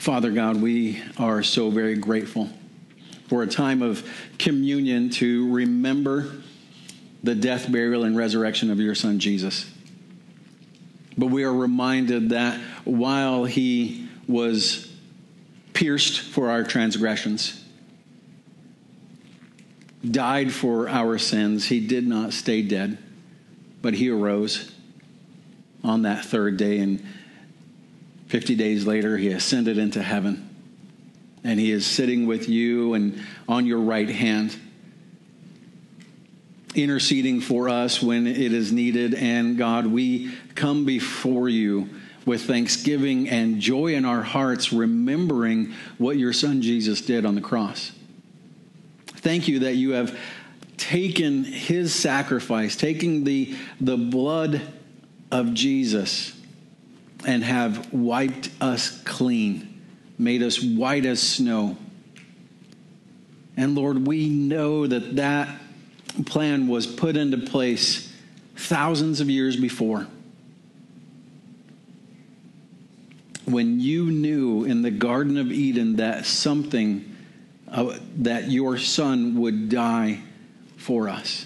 Father God, we are so very grateful for a time of communion to remember the death, burial, and resurrection of your Son, Jesus. But we are reminded that while he was pierced for our transgressions, died for our sins, he did not stay dead, but he arose on that third day, and 50 days later, he ascended into heaven. And he is sitting with you and on your right hand, interceding for us when it is needed. And God, we come before you with thanksgiving and joy in our hearts, remembering what your Son Jesus did on the cross. Thank you that you have taken his sacrifice, taking the blood of Jesus, and have wiped us clean, made us white as snow. And Lord, we know that that plan was put into place thousands of years before, when you knew in the Garden of Eden that that your Son would die for us.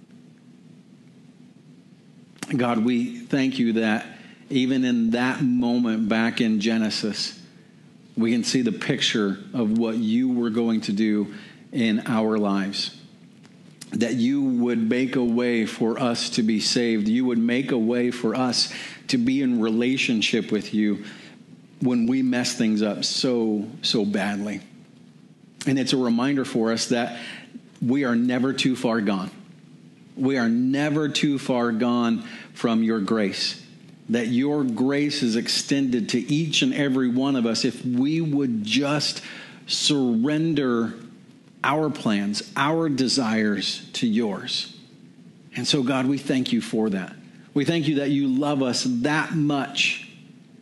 God, we thank you that even in that moment back in Genesis, we can see the picture of what you were going to do in our lives. That you would make a way for us to be saved. You would make a way for us to be in relationship with you when we mess things up so badly. And it's a reminder for us that we are never too far gone. We are never too far gone from your grace. That your grace is extended to each and every one of us if we would just surrender our plans, our desires to yours. And so, God, we thank you for that. We thank you that you love us that much,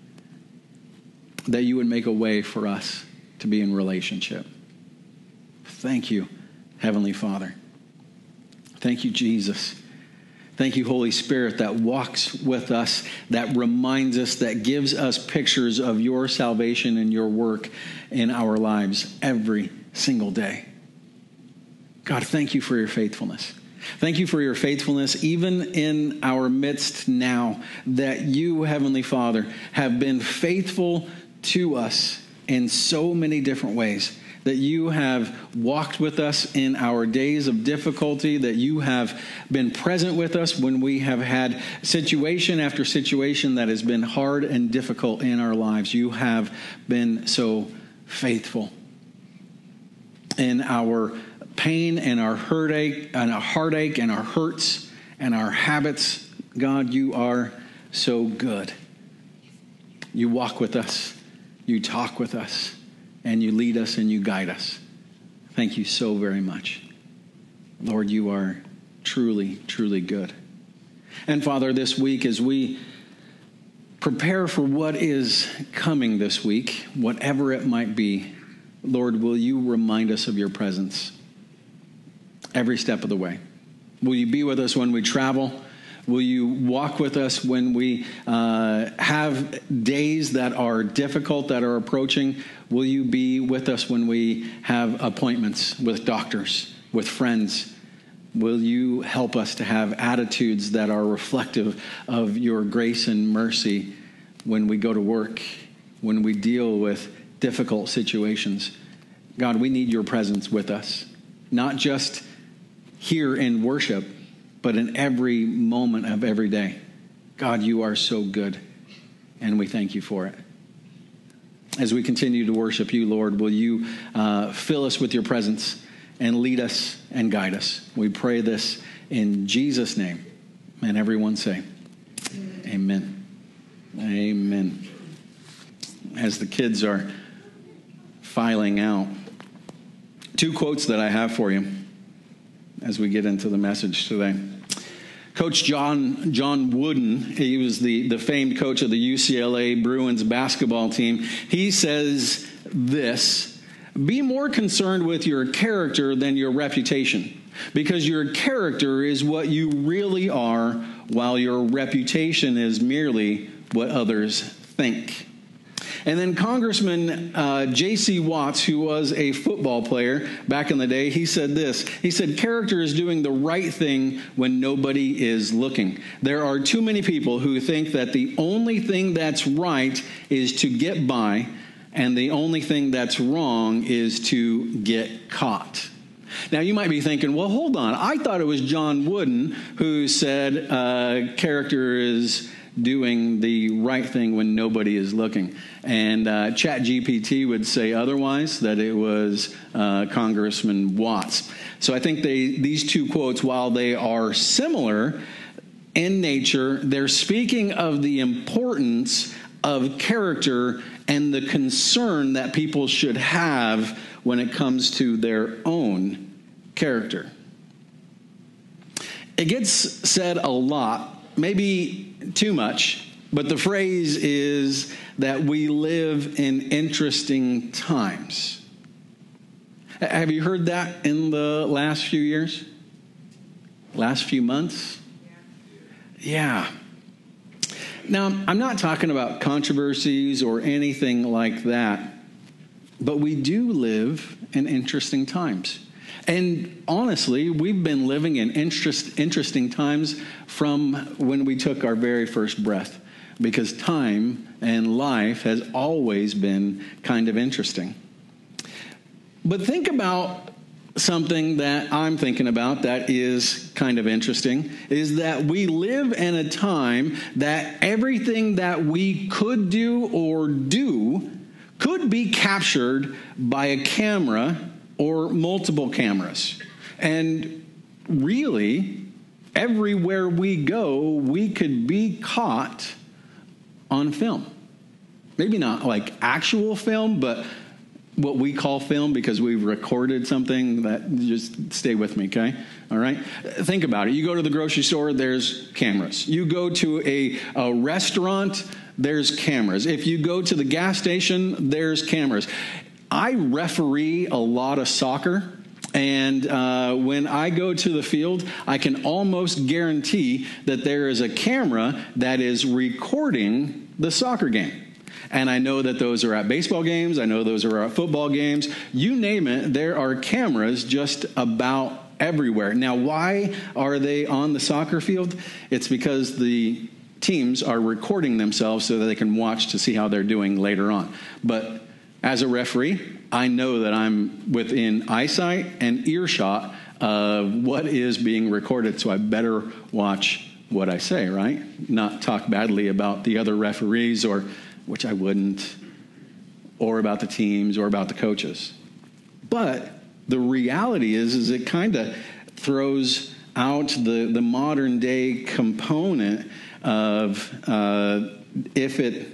that you would make a way for us to be in relationship. Thank you, Heavenly Father. Thank you, Jesus. Thank you, Holy Spirit, that walks with us, that reminds us, that gives us pictures of your salvation and your work in our lives every single day. God, thank you for your faithfulness. Thank you for your faithfulness even in our midst now, that you, Heavenly Father, have been faithful to us in so many different ways. That you have walked with us in our days of difficulty, that you have been present with us when we have had situation after situation that has been hard and difficult in our lives. You have been so faithful. In our pain and our heartache and our heartache and our hurts and our habits, God, you are so good. You walk with us. You talk with us. And you lead us and you guide us. Thank you so very much. Lord, you are truly, truly good. And Father, this week as we prepare for what is coming this week, whatever it might be, Lord, will you remind us of your presence every step of the way? Will you be with us when we travel? Will you walk with us when we have days that are difficult, that are approaching? Will you be with us when we have appointments with doctors, with friends? Will you help us to have attitudes that are reflective of your grace and mercy when we go to work, when we deal with difficult situations? God, we need your presence with us, not just here in worship, but in every moment of every day. God, you are so good, and we thank you for it. As we continue to worship you, Lord, will you fill us with your presence and lead us and guide us? We pray this in Jesus' name. And everyone say, amen. Amen. As the kids are filing out, 2 quotes that I have for you as we get into the message today. Coach John Wooden, he was the famed coach of the UCLA Bruins basketball team. He says this: be more concerned with your character than your reputation, because your character is what you really are, while your reputation is merely what others think. And then Congressman J.C. Watts, who was a football player back in the day, he said this. He said, character is doing the right thing when nobody is looking. There are too many people who think that the only thing that's right is to get by, and the only thing that's wrong is to get caught. Now, you might be thinking, well, hold on. I thought it was John Wooden who said character is doing the right thing when nobody is looking. And ChatGPT would say otherwise, that it was Congressman Watts. So I think these two quotes, while they are similar in nature, they're speaking of the importance of character and the concern that people should have when it comes to their own character. It gets said a lot, maybe too much, but the phrase is that we live in interesting times. Have you heard that in the last few years? Last few months? Yeah. Now, I'm not talking about controversies or anything like that, but we do live in interesting times. And honestly, we've been living in interesting times from when we took our very first breath, because time and life has always been kind of interesting. But think about something that I'm thinking about that is kind of interesting, is that we live in a time that everything that we could do or do could be captured by a camera or multiple cameras. And really, everywhere we go, we could be caught on film. Maybe not like actual film, but what we call film, because we've recorded something. That, just stay with me, okay? All right? Think about it. You go to the grocery store, there's cameras. You go to a restaurant, there's cameras. If you go to the gas station, there's cameras. I referee a lot of soccer, and when I go to the field, I can almost guarantee that there is a camera that is recording the soccer game. And I know that those are at baseball games. I know those are at football games. You name it, there are cameras just about everywhere. Now, why are they on the soccer field? It's because the teams are recording themselves so that they can watch to see how they're doing later on. But as a referee, I know that I'm within eyesight and earshot of what is being recorded, so I better watch what I say, right? Not talk badly about the other referees, or which I wouldn't, or about the teams, or about the coaches. But the reality is it kind of throws out the modern day component of if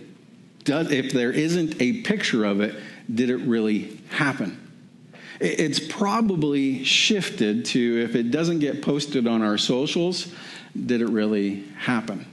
there isn't a picture of it, did it really happen? It's probably shifted to, if it doesn't get posted on our socials, did it really happen?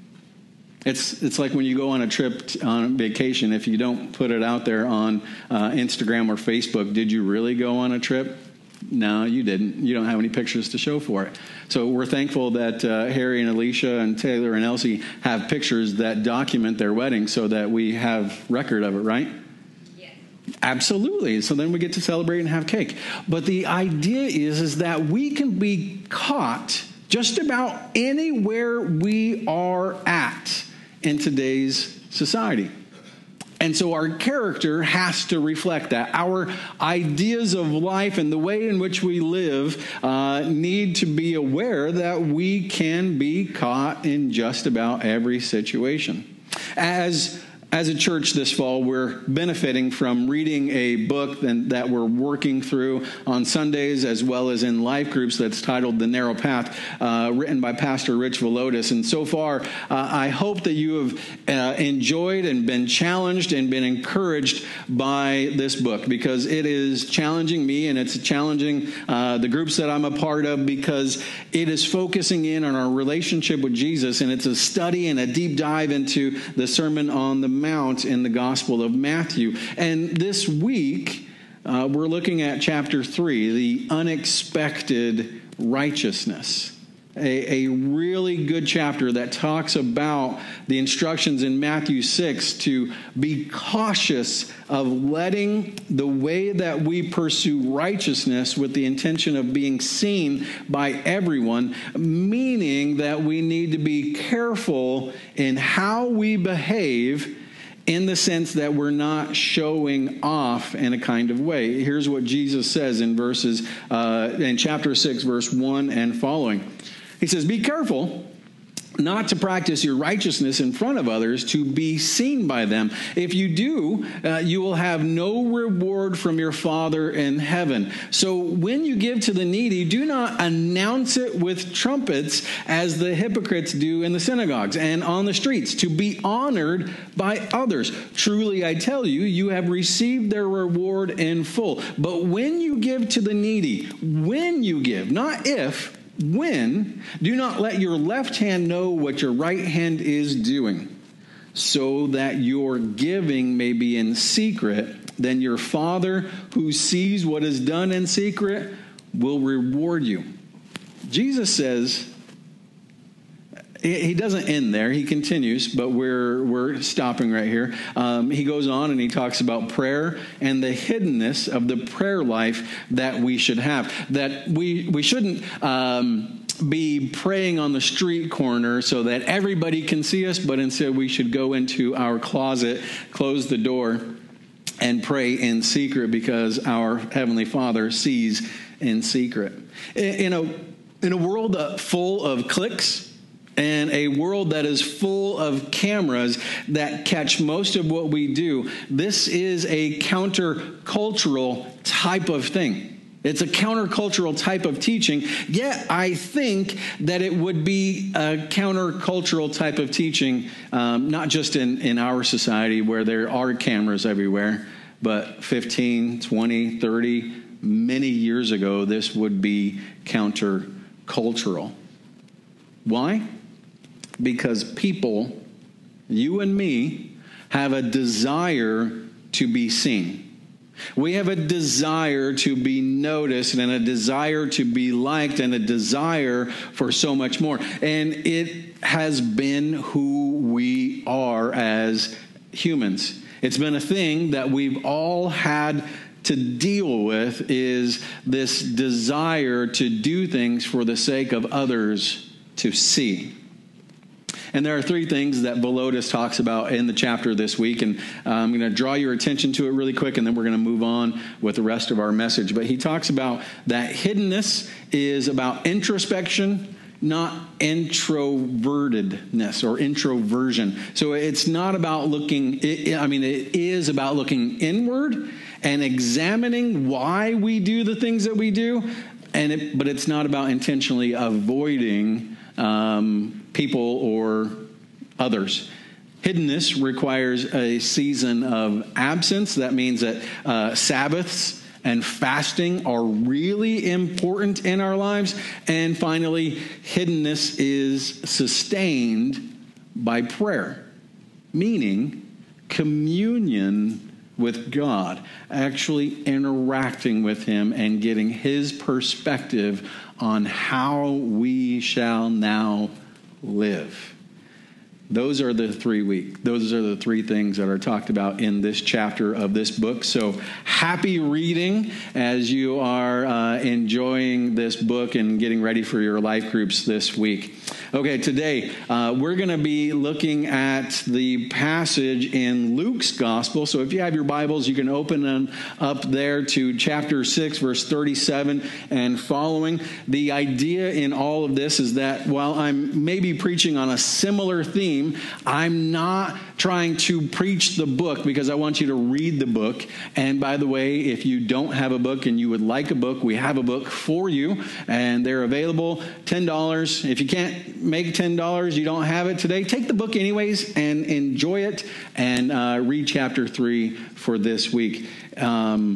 It's like when you go on a trip, on vacation, if you don't put it out there on Instagram or Facebook, did you really go on a trip? No, you didn't. You don't have any pictures to show for it. So we're thankful that Harry and Alicia and Taylor and Elsie have pictures that document their wedding so that we have record of it, right? Yes. Absolutely. So then we get to celebrate and have cake. But the idea is that we can be caught just about anywhere we are at in today's society. And so our character has to reflect that. Our ideas of life and the way in which we live need to be aware that we can be caught in just about every situation. As a church this fall, we're benefiting from reading a book that we're working through on Sundays as well as in life groups that's titled The Narrow Path, written by Pastor Rich Villodas. And so far, I hope that you have enjoyed and been challenged and been encouraged by this book, because it is challenging me and it's challenging the groups that I'm a part of, because it is focusing in on our relationship with Jesus, and it's a study and a deep dive into the Sermon on the Mount in the Gospel of Matthew. And this week, we're looking at chapter 3, the unexpected righteousness. a really good chapter that talks about the instructions in Matthew 6 to be cautious of letting the way that we pursue righteousness with the intention of being seen by everyone, meaning that we need to be careful in how we behave, in the sense that we're not showing off in a kind of way. Here's what Jesus says in chapter 6, verse 1 and following. He says, "Be careful not to practice your righteousness in front of others to be seen by them. If you do, you will have no reward from your Father in heaven. So when you give to the needy, do not announce it with trumpets as the hypocrites do in the synagogues and on the streets, to be honored by others. Truly, I tell you, you have received their reward in full. But when you give to the needy, when you give, not if, when, do not let your left hand know what your right hand is doing, so that your giving may be in secret. Then your Father who sees what is done in secret will reward you." Jesus says, he doesn't end there. He continues, but we're stopping right here. He goes on and he talks about prayer and the hiddenness of the prayer life that we should have. That we shouldn't be praying on the street corner so that everybody can see us, but instead we should go into our closet, close the door, and pray in secret, because our Heavenly Father sees in secret. In a world full of clicks, and a world that is full of cameras that catch most of what we do, this is a countercultural type of thing. It's a countercultural type of teaching, yet I think that it would be a countercultural type of teaching, not just in our society where there are cameras everywhere, but 15, 20, 30, many years ago, this would be countercultural. Why? Because people, you and me, have a desire to be seen. We have a desire to be noticed and a desire to be liked and a desire for so much more. And it has been who we are as humans. It's been a thing that we've all had to deal with, is this desire to do things for the sake of others to see. And there are three things that Volodis talks about in the chapter this week, and I'm going to draw your attention to it really quick, and then we're going to move on with the rest of our message. But he talks about that hiddenness is about introspection, not introvertedness or introversion. So it's not about looking, it is about looking inward and examining why we do the things that we do, but it's not about intentionally avoiding people or others. Hiddenness requires a season of absence. That means that Sabbaths and fasting are really important in our lives. And finally, hiddenness is sustained by prayer, meaning communion with God, actually interacting with Him and getting His perspective on how we shall now live. Those are the 3 weeks. Those are the three things that are talked about in this chapter of this book. So happy reading as you are enjoying this book and getting ready for your life groups this week. Okay, today we're going to be looking at the passage in Luke's Gospel. So if you have your Bibles, you can open them up there to chapter 6, verse 37 and following. The idea in all of this is that while I'm maybe preaching on a similar theme, I'm not trying to preach the book, because I want you to read the book. And by the way, if you don't have a book and you would like a book, we have a book for you, and they're available $10. If you can't make $10, you don't have it today, take the book anyways and enjoy it, and read chapter 3 for this week. So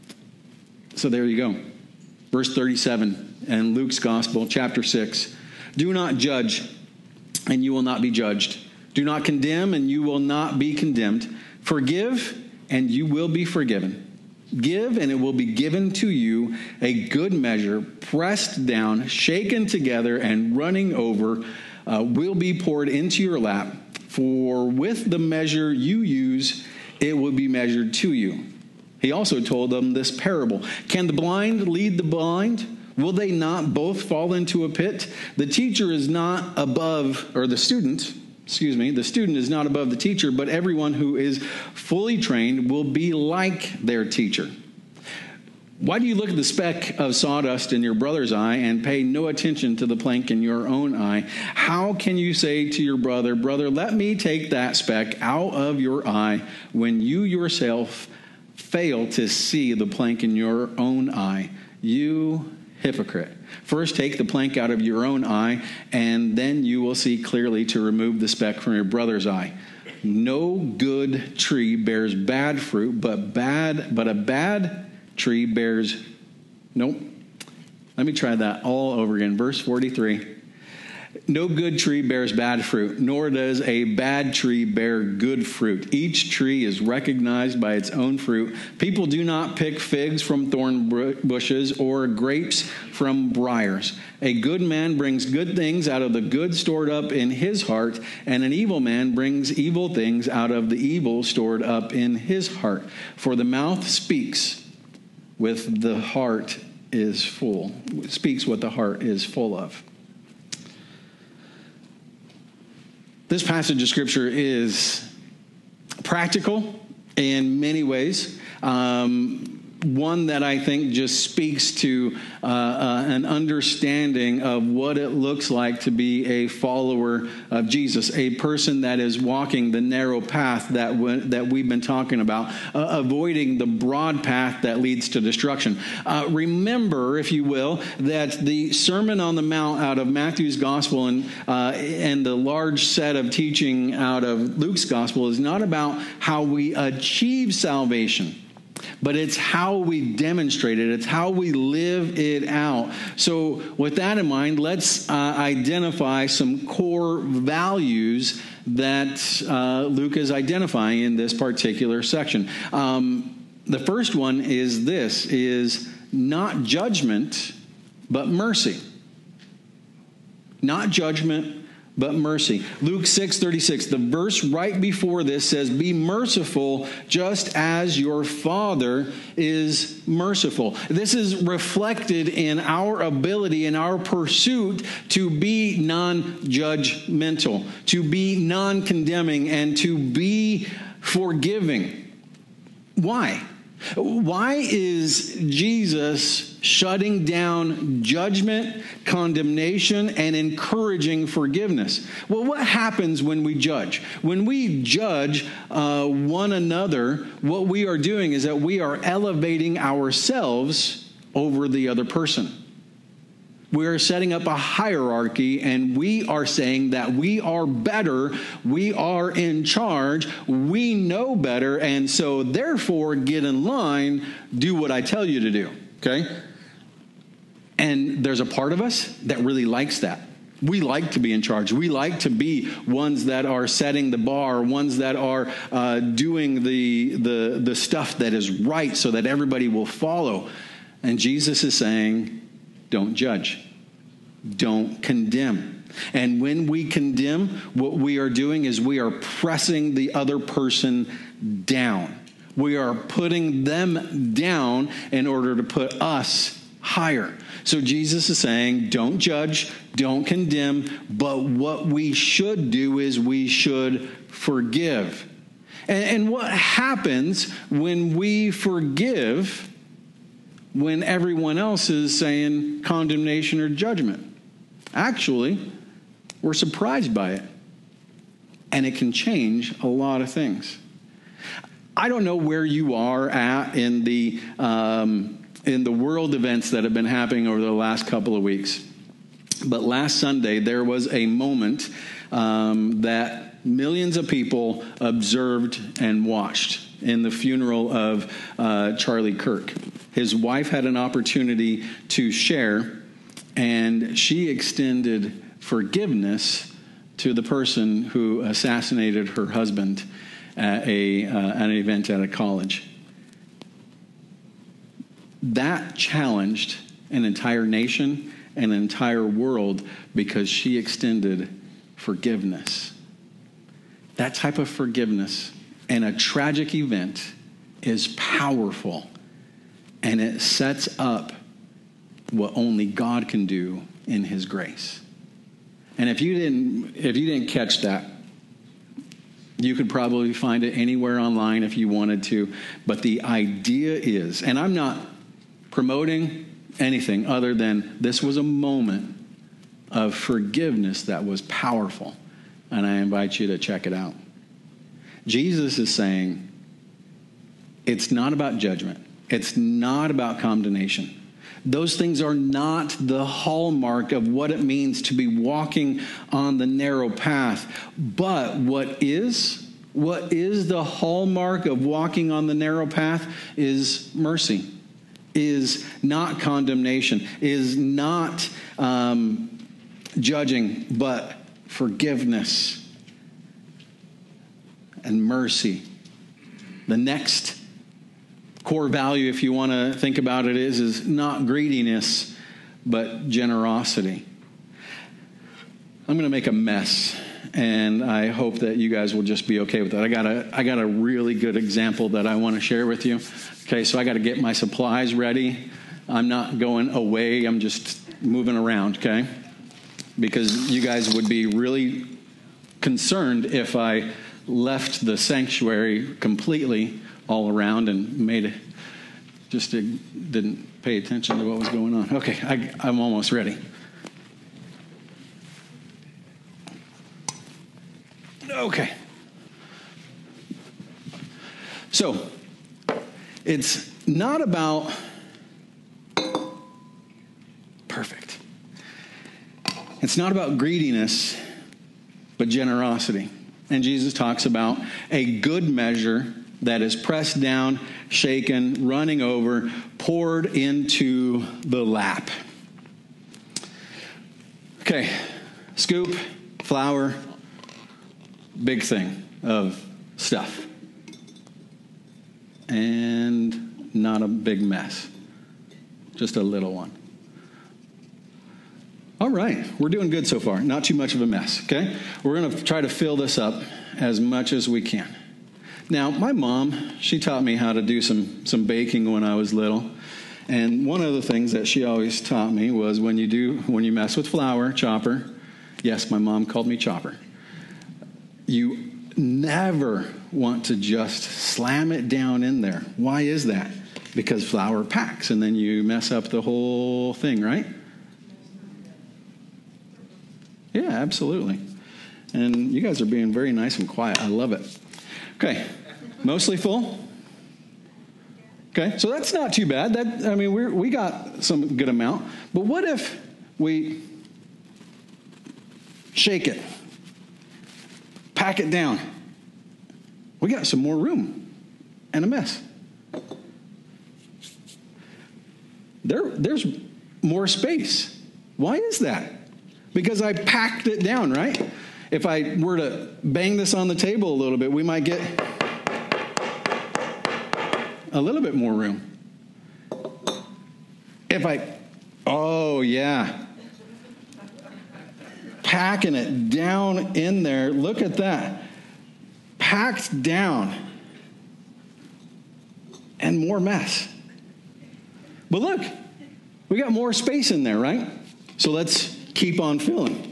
there you go. Verse 37 in Luke's Gospel, chapter 6. Do not judge, and you will not be judged. Do not condemn, and you will not be condemned. Forgive, and you will be forgiven. Give, and it will be given to you, a good measure, pressed down, shaken together, and running over, will be poured into your lap. For with the measure you use, it will be measured to you. He also told them this parable. Can the blind lead the blind? Will they not both fall into a pit? The teacher is not above, or the student is not above the teacher, but everyone who is fully trained will be like their teacher. Why do you look at the speck of sawdust in your brother's eye and pay no attention to the plank in your own eye? How can you say to your brother, brother, let me take that speck out of your eye, when you yourself fail to see the plank in your own eye? You hypocrite. First take the plank out of your own eye, and then you will see clearly to remove the speck from your brother's eye. No good tree bears bad fruit, but a bad tree bears... Nope. Let me try that all over again. Verse 43. No good tree bears bad fruit, nor does a bad tree bear good fruit. Each tree is recognized by its own fruit. People do not pick figs from thorn bushes or grapes from briars. A good man brings good things out of the good stored up in his heart, and an evil man brings evil things out of the evil stored up in his heart. For the mouth speaks with the heart is full. Speaks what the heart is full of. This passage of Scripture is practical in many ways. One that I think just speaks to an understanding of what it looks like to be a follower of Jesus, a person that is walking the narrow path that we've been talking about, avoiding the broad path that leads to destruction. Remember, if you will, that the Sermon on the Mount out of Matthew's Gospel and the large set of teaching out of Luke's Gospel is not about how we achieve salvation, but it's how we demonstrate it. It's how we live it out. So with that in mind, let's identify some core values that Luke is identifying in this particular section. The first one is this, is not judgment, but mercy. Not judgment, but mercy. Luke 6:36, the verse right before this says, be merciful just as your Father is merciful. This is reflected in our ability, in our pursuit to be non-judgmental, to be non-condemning, and to be forgiving. Why? Why is Jesus shutting down judgment, condemnation, and encouraging forgiveness? Well, what happens when we judge? When we judge one another, what we are doing is that we are elevating ourselves over the other person. We are setting up a hierarchy, and we are saying that we are better, we are in charge, we know better, and so therefore get in line, do what I tell you to do, okay? And there's a part of us that really likes that. We like to be in charge. We like to be ones that are setting the bar, ones that are doing the stuff that is right so that everybody will follow. And Jesus is saying, don't judge. Don't condemn. And when we condemn, what we are doing is we are pressing the other person down. We are putting them down in order to put us higher. So Jesus is saying, don't judge, don't condemn, but what we should do is we should forgive. And what happens when we forgive when everyone else is saying condemnation or judgment? Actually, we're surprised by it. And it can change a lot of things. I don't know where you are at in the world events that have been happening over the last couple of weeks. But last Sunday, there was a moment that millions of people observed and watched in the funeral of Charlie Kirk. His wife had an opportunity to share, and she extended forgiveness to the person who assassinated her husband at an event at a college. that challenged an entire nation, an entire world, because she extended forgiveness. That type of forgiveness in a tragic event is powerful, and it sets up what only God can do in his grace. And if you didn't catch that, you could probably find it anywhere online if you wanted to. But the idea is, and I'm not promoting anything other than this was a moment of forgiveness that was powerful. And I invite you to check it out. Jesus is saying, it's not about judgment. It's not about condemnation. Those things are not the hallmark of what it means to be walking on the narrow path. But what is the hallmark of walking on the narrow path is mercy, is not condemnation, is not judging, but forgiveness and mercy. The next core value, if you want to think about it, is not greediness, but generosity. I'm going to make a mess, and I hope that you guys will just be okay with that. I got a really good example that I want to share with you. Okay, so I got to get my supplies ready. I'm not going away. I'm just moving around, okay? Because you guys would be really concerned if I left the sanctuary completely all around and didn't pay attention to what was going on. Okay, I'm almost ready. Okay. So, it's not about perfect. It's not about greediness, but generosity. And Jesus talks about a good measure that is pressed down, shaken, running over, poured into the lap. Okay, scoop, flour, big thing of stuff. And not a big mess, just a little one. All right, we're doing good so far. Not too much of a mess, okay? We're going to try to fill this up as much as we can. Now, my mom, she taught me how to do some baking when I was little. And one of the things that she always taught me was when you mess with flour, chopper, yes, my mom called me chopper, you never want to just slam it down in there. Why is that? Because flour packs, and then you mess up the whole thing, right? Yeah, absolutely. And you guys are being very nice and quiet. I love it. Okay, mostly full. Okay, so that's not too bad. We got some good amount. But what if we shake it, pack it down? We got some more room and a mess. There's more space. Why is that? Because I packed it down, right? If I were to bang this on the table a little bit, we might get a little bit more room. Packing it down in there. Look at that. Packed down. And more mess. But look, we got more space in there, right? So let's keep on filling.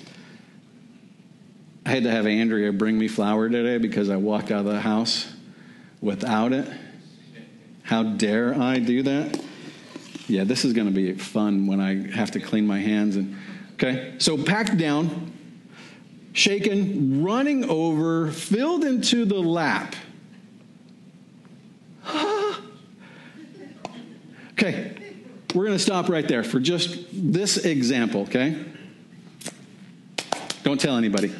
I had to have Andrea bring me flour today because I walked out of the house without it. How dare I do that? Yeah, this is going to be fun when I have to clean my hands. Okay, so packed down, shaken, running over, filled into the lap. Okay, we're going to stop right there for just this example, okay? Don't tell anybody.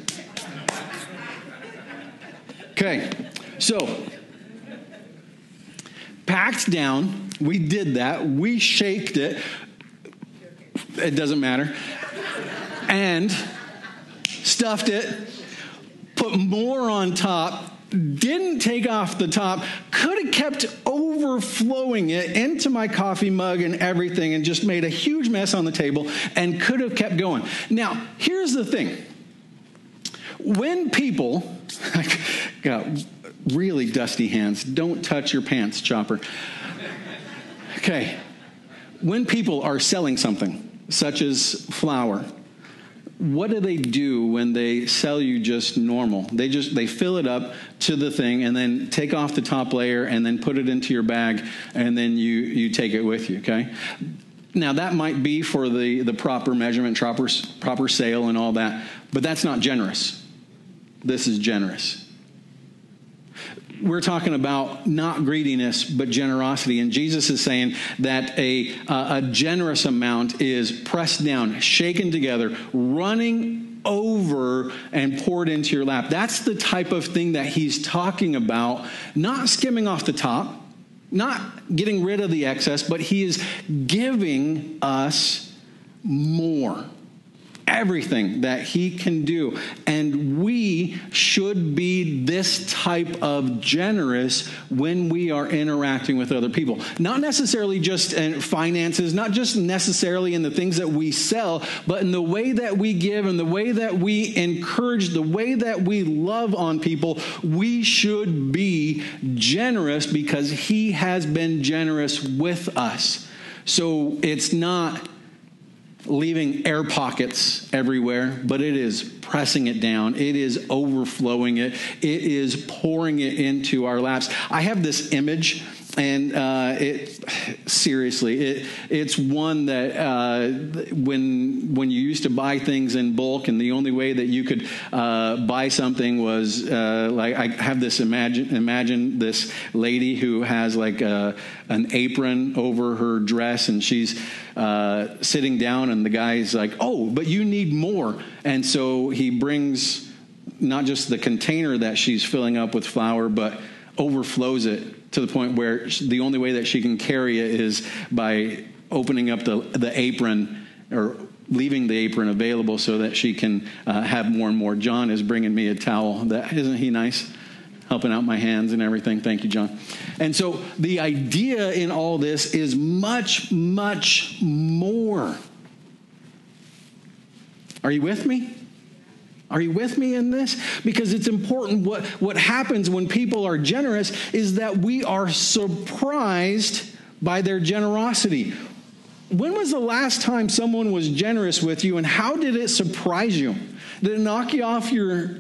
Okay, so packed down, we did that, we shaked it, it doesn't matter, and stuffed it, put more on top, didn't take off the top, could have kept overflowing it into my coffee mug and everything and just made a huge mess on the table and could have kept going. Now, here's the thing. When people, I got really dusty hands. Don't touch your pants, Chopper. Okay. When people are selling something, such as flour, what do when they sell you just normal? They fill it up to the thing and then take off the top layer and then put it into your bag and then you take it with you, okay? Now, that might be for the proper measurement, proper sale and all that, but that's not generous. This is generous. We're talking about not greediness, but generosity. And Jesus is saying that a generous amount is pressed down, shaken together, running over, and poured into your lap. That's the type of thing that he's talking about, not skimming off the top, not getting rid of the excess, but he is giving us more. Everything that he can do. And we should be this type of generous when we are interacting with other people. Not necessarily just in finances, not just necessarily in the things that we sell, but in the way that we give and the way that we encourage, the way that we love on people. We should be generous because he has been generous with us. So it's not leaving air pockets everywhere, but it is pressing it down. It is overflowing it. It is pouring it into our laps. I have this image, and it's one that when you used to buy things in bulk, and the only way that you could buy something was like I have this imagine this lady who has like an apron over her dress, and she's sitting down, and the guy's like, "Oh, but you need more," and so he brings not just the container that she's filling up with flour, but overflows it to the point where the only way that she can carry it is by opening up the apron or leaving the apron available so that she can have more and more. John is bringing me a towel. Isn't he nice? Helping out my hands and everything. Thank you, John. And so the idea in all this is much, much more. Are you with me? Are you with me in this? Because it's important. What happens when people are generous is that we are surprised by their generosity. When was the last time someone was generous with you, and how did it surprise you? Did it knock you off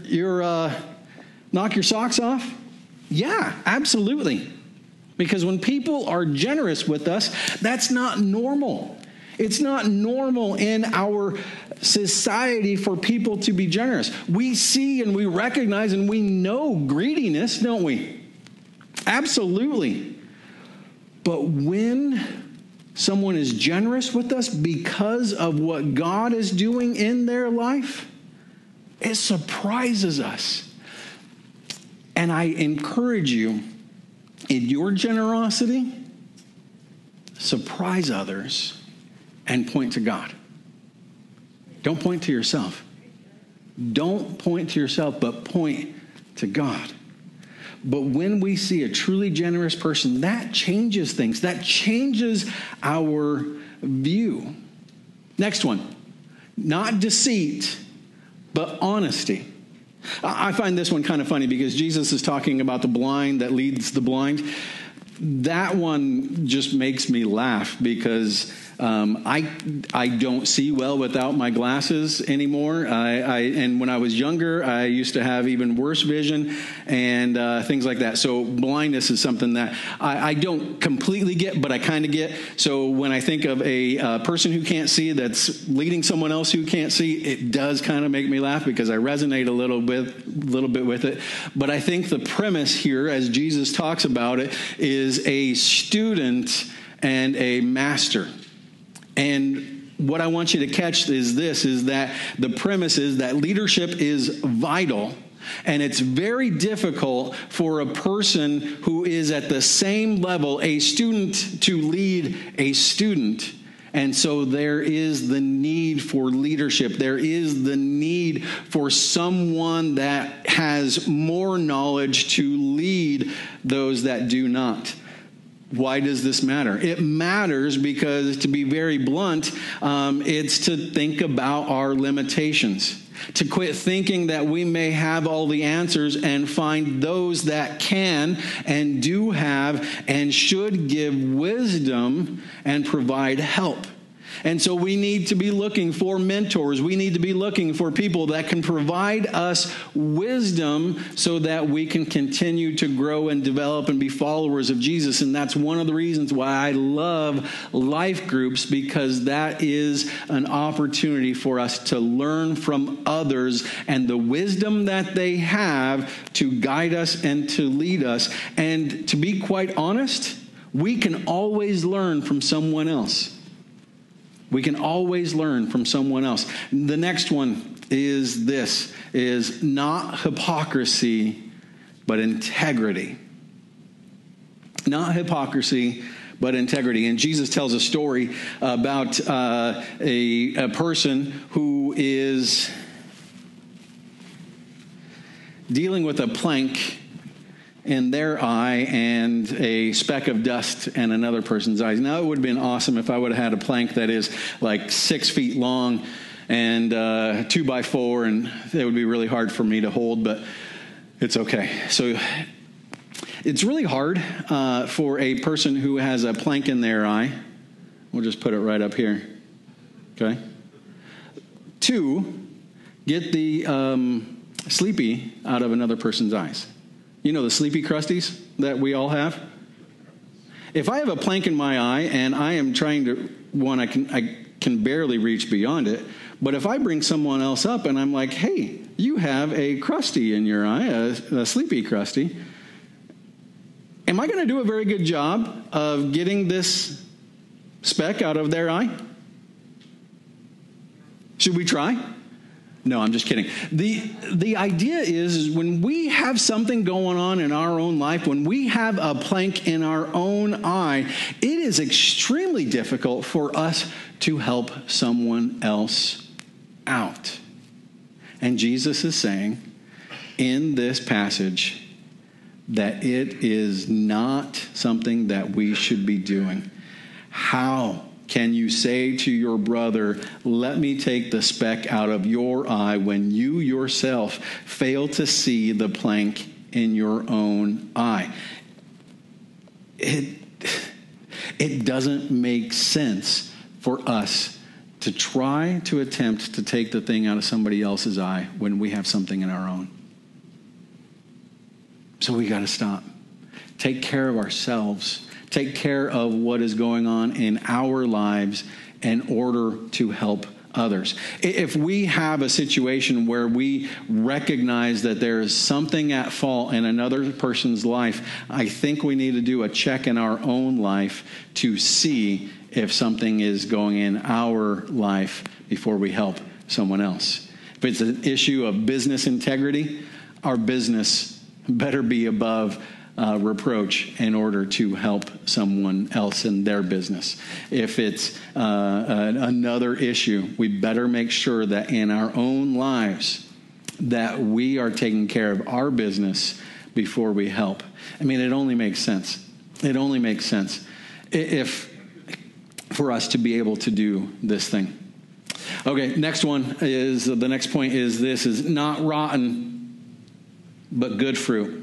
knock your socks off? Yeah, absolutely. Because when people are generous with us, that's not normal. It's not normal in our society for people to be generous. We see and we recognize and we know greediness, don't we? Absolutely. But when someone is generous with us because of what God is doing in their life, it surprises us. And I encourage you, in your generosity, surprise others and point to God. Don't point to yourself. Don't point to yourself, but point to God. But when we see a truly generous person, that changes things. That changes our view. Next one. Not deceit, but honesty. I find this one kind of funny because Jesus is talking about the blind that leads the blind. That one just makes me laugh because I don't see well without my glasses anymore. And when I was younger, I used to have even worse vision and things like that. So blindness is something that I don't completely get, but I kind of get. So when I think of a person who can't see that's leading someone else who can't see, it does kind of make me laugh because I resonate a little bit with it. But I think the premise here, as Jesus talks about it, is a student and a master. And what I want you to catch is that the premise is that leadership is vital, and it's very difficult for a person who is at the same level, a student, to lead a student. And so there is the need for leadership. There is the need for someone that has more knowledge to lead those that do not. Why does this matter? It matters because, to be very blunt, it's to think about our limitations. To quit thinking that we may have all the answers and find those that can and do have and should give wisdom and provide help. And so we need to be looking for mentors. We need to be looking for people that can provide us wisdom so that we can continue to grow and develop and be followers of Jesus. And that's one of the reasons why I love life groups, because that is an opportunity for us to learn from others and the wisdom that they have to guide us and to lead us. And to be quite honest, we can always learn from someone else. We can always learn from someone else. The next one is this, is not hypocrisy, but integrity. Not hypocrisy, but integrity. And Jesus tells a story about a person who is dealing with a plank in their eye and a speck of dust in another person's eyes. Now, it would have been awesome if I would have had a plank that is like 6 feet long and 2x4, and it would be really hard for me to hold, but it's okay. So it's really hard for a person who has a plank in their eye. We'll just put it right up here. Okay? To get the sleepy out of another person's eyes. You know the sleepy crusties that we all have? If I have a plank in my eye and I am trying to, I can barely reach beyond it. But if I bring someone else up and I'm like, hey, you have a crusty in your eye, a sleepy crusty, am I going to do a very good job of getting this speck out of their eye? Should we try? No, I'm just kidding. The idea is when we have something going on in our own life, when we have a plank in our own eye, it is extremely difficult for us to help someone else out. And Jesus is saying in this passage that it is not something that we should be doing. How can you say to your brother, let me take the speck out of your eye, when you yourself fail to see the plank in your own eye? It doesn't make sense for us to try to attempt to take the thing out of somebody else's eye when we have something in our own. So we got to stop. Take care of ourselves. Take care of what is going on in our lives in order to help others. If we have a situation where we recognize that there is something at fault in another person's life, I think we need to do a check in our own life to see if something is going in our life before we help someone else. If it's an issue of business integrity, our business better be above reproach in order to help someone else in their business. If it's another issue, we better make sure that in our own lives that we are taking care of our business before we help. I mean, it only makes sense. It only makes sense if for us to be able to do this thing. Okay, next one is, the next point is this, is not rotten, but good fruit.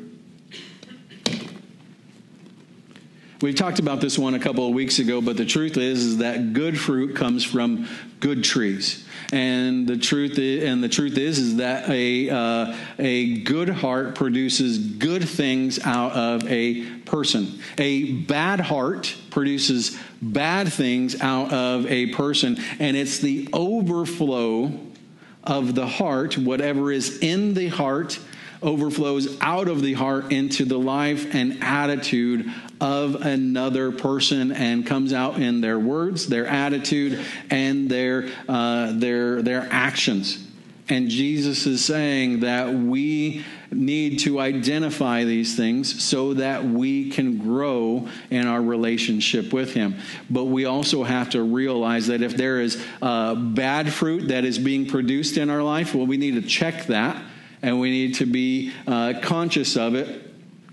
We talked about this one a couple of weeks ago, but the truth is that good fruit comes from good trees. And the truth is that a good heart produces good things out of a person. A bad heart produces bad things out of a person. And it's the overflow of the heart, whatever is in the heart, overflows out of the heart into the life and attitude of another person and comes out in their words, their attitude, and their actions. And Jesus is saying that we need to identify these things so that we can grow in our relationship with him. But we also have to realize that if there is bad fruit that is being produced in our life, well, we need to check that, and we need to be conscious of it,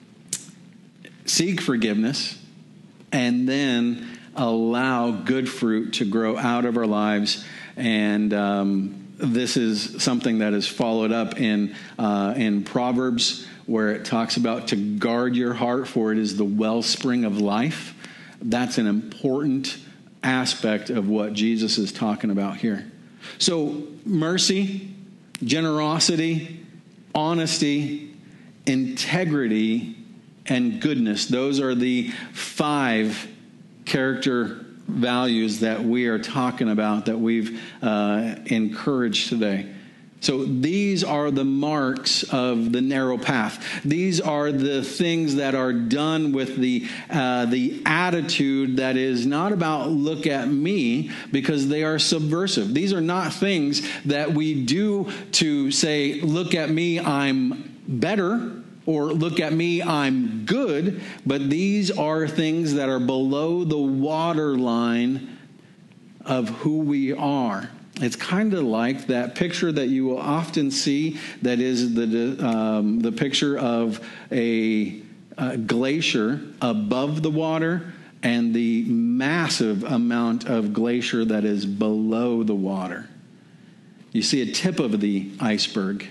seek forgiveness, and then allow good fruit to grow out of our lives. And this is something that is followed up in Proverbs, where it talks about to guard your heart, for it is the wellspring of life. That's an important aspect of what Jesus is talking about here. So mercy, generosity, honesty, integrity, and goodness. Those are the 5 character values that we are talking about, that we've encouraged today. So these are the marks of the narrow path. These are the things that are done with the attitude that is not about look at me, because they are subversive. These are not things that we do to say, look at me, I'm better, or look at me, I'm good. But these are things that are below the waterline of who we are. It's kind of like that picture that you will often see, that is the picture of a glacier above the water and the massive amount of glacier that is below the water. You see a tip of the iceberg,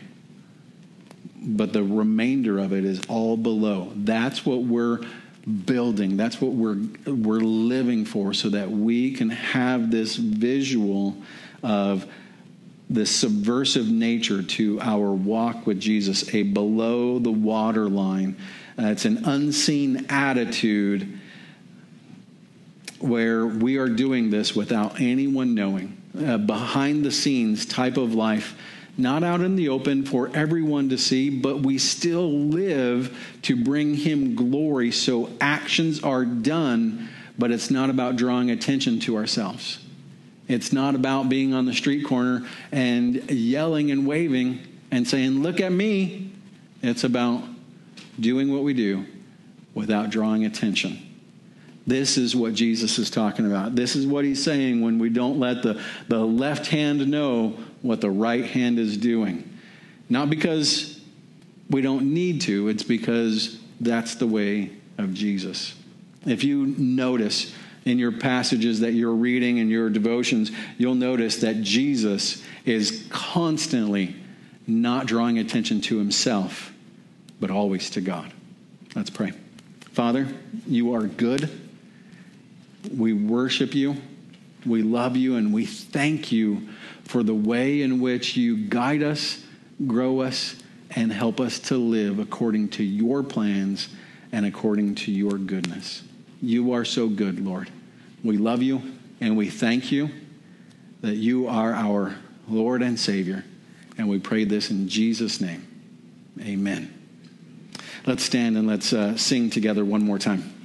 but the remainder of it is all below. That's what we're building. That's what we're living for, so that we can have this visual of the subversive nature to our walk with Jesus, a below the water line. It's an unseen attitude where we are doing this without anyone knowing. Behind the scenes type of life, not out in the open for everyone to see, but we still live to bring him glory. So actions are done, but it's not about drawing attention to ourselves. It's not about being on the street corner and yelling and waving and saying, look at me. It's about doing what we do without drawing attention. This is what Jesus is talking about. This is what he's saying when we don't let the left hand know what the right hand is doing. Not because we don't need to, it's because that's the way of Jesus. If you notice in your passages that you're reading in your devotions, you'll notice that Jesus is constantly not drawing attention to himself, but always to God. Let's pray. Father, you are good. We worship you. We love you, and we thank you for the way in which you guide us, grow us, and help us to live according to your plans and according to your goodness. You are so good, Lord. We love you, and we thank you that you are our Lord and Savior. And we pray this in Jesus' name. Amen. Let's stand and let's sing together one more time.